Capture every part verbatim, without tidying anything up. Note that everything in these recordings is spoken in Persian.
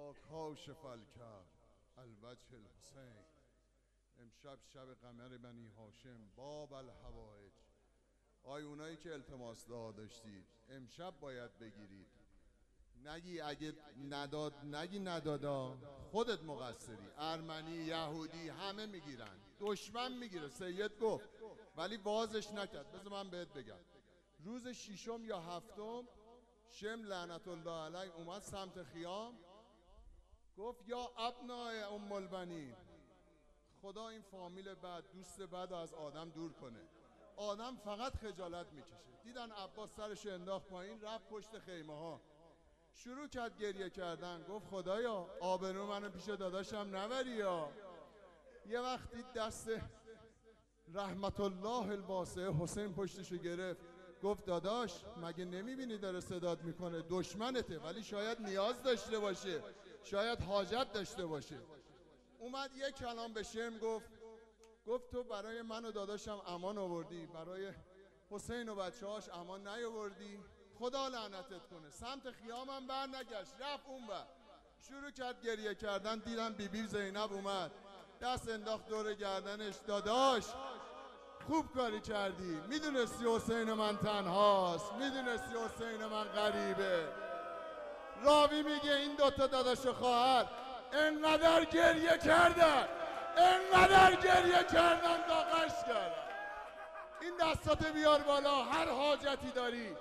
یا کاشف الکرب الوجه الحسین، امشب شب قمر بنی هاشم باب الحوائج. آی اونایی که التماس دعا داشتید امشب باید بگیرید، نگی اگه نداد نگی ندادا خودت مقصری. ارمنی یهودی همه میگیرن، دشمن میگیره. سید گفت ولی بازش نکرد. بذار من بهت بگم، روز ششم یا هفتم شم لعنت الله علیه اومد سمت خیام، گفت یا ابنای ام البنین، خدا این فامیل بد دوست بد از آدم دور کنه. آدم فقط خجالت میکشه. دیدن عباس سرش انداخت پایین، رفت پشت خیمه ها، شروع کرد گریه کردن. گفت خدایا آبرو منو پیش داداشم نبری. یا یه وقتی دست رحمت الله الواسعه حسین پشتشو گرفت، گفت داداش مگه نمیبینی داره صدات میکنه، دشمنته ولی شاید نیاز داشته باشه، شاید حاجت داشته باشه. اومد یک کلام به شم گفت، گفت تو برای من و داداشم امان آوردی، برای حسین و بچه هاش امان نیاوردی، خدا لعنتت کنه. سمت خیامم بر نگشت، رفت اون بر، شروع کرد گریه کردن. دیدم بیبی زینب اومد، دست انداخت دور گردنش، داداش خوب کاری کردی، میدونستی حسین من تنهاست، میدونستی حسین من غریبه. راوی میگه این دوتا داداش و خواهر انقدر گریه کردن، انقدر گریه کردن تا قش کردن. این دستاتو بیار بالا، هر حاجتی داری،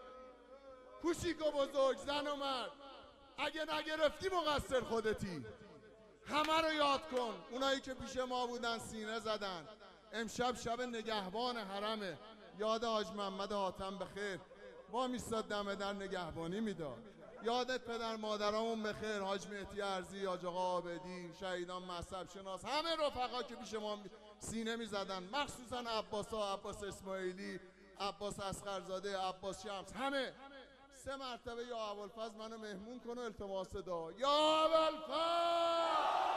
کوچیک و بزرگ، زن و مرد. اگه نگرفتی مقصر خودتی. همه رو یاد کن. اونایی که پیش ما بودن سینه زدن. امشب شب نگهبان حرمه، یاد حاج محمد حاتم بخیر، ما میستاد دم در نگهبانی میداد. یادت پدر مادرامون بخیر، حاج مهدی ارزی، حاج آقا عابدی، شهیدان مذهب شناس، همه رفقا که پیش ما سینه میزدن، مخصوصا عباس ها، عباس اسماعیلی، عباس اصغرزاده، عباس شمس، همه. سه مرتبه یا ابوالفضل منو مهمون کن و التماس دعا. یا ابوالفضل،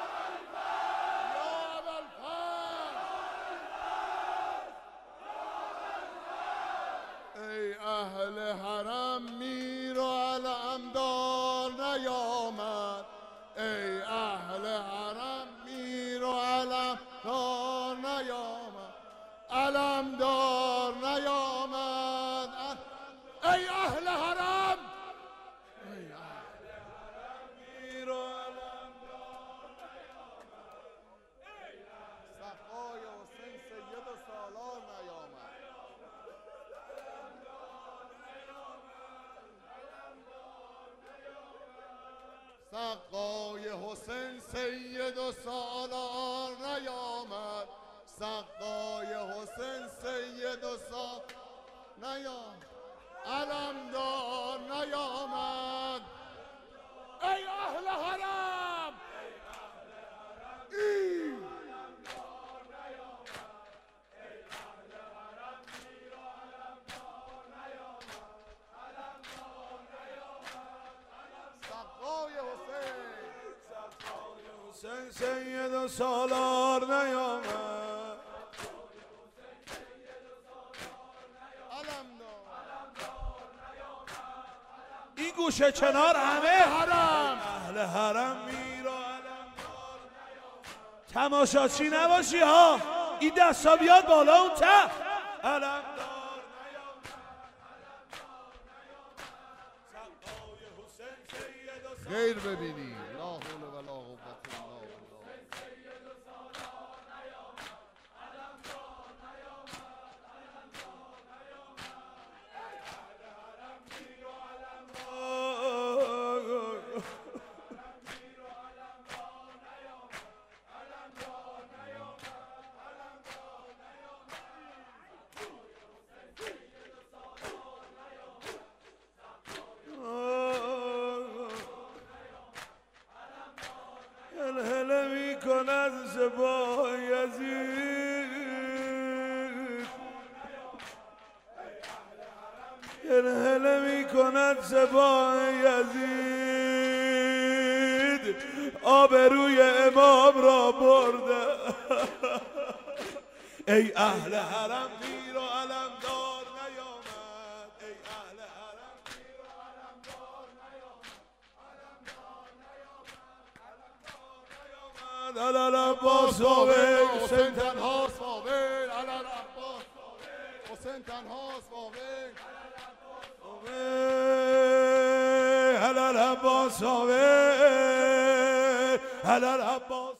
یا ابوالفضل، ای اهل حرم میر و علمدار نیامد، ای اهل حرم میر و علمدار نیامد، علمدار نیامد. ای اهل حرم، ای اهل حرم میر و علمدار نیامد، سقای حسین سید و سالار نیامد. سقای حسین سید و سالار نیامد، سقای حسین سید و سالار نیامد، علمدار نیامد. ای اهل حرم، ای اهل حرم ای علمدار نیامد، ای اهل حرم میر و علمدار نیامد، علمدار نیامد. سقای حسین، سقای حسین سید و سالار نیامد، این گوشه کنار همه حرم، اهل حرم میر و علمدار نیامد. تماشاچی نباشی ها، این دستا بیاد بالا اون ته. علمدار نیامد، علمدار نیامد. سقای حسین سید و سالار، خیر ببینی. لا حول ولا قوة الا بالله. سید و سالار نیامد، علمدار نیامد، علمدار نیامد. ای اهل حرم میر و هله می کند زبا یزید، هله می کند زبا یزید، آبروی امام را برده. ای اهل حرم میر و علمدار نیامد، ای اهل حرم میر و علمدار نیامد، علمدار نیامد. علل عباس واقع حسین تنهاست واقع علل عباس حسین تنهاست واقع علل عباس واقع علل عباس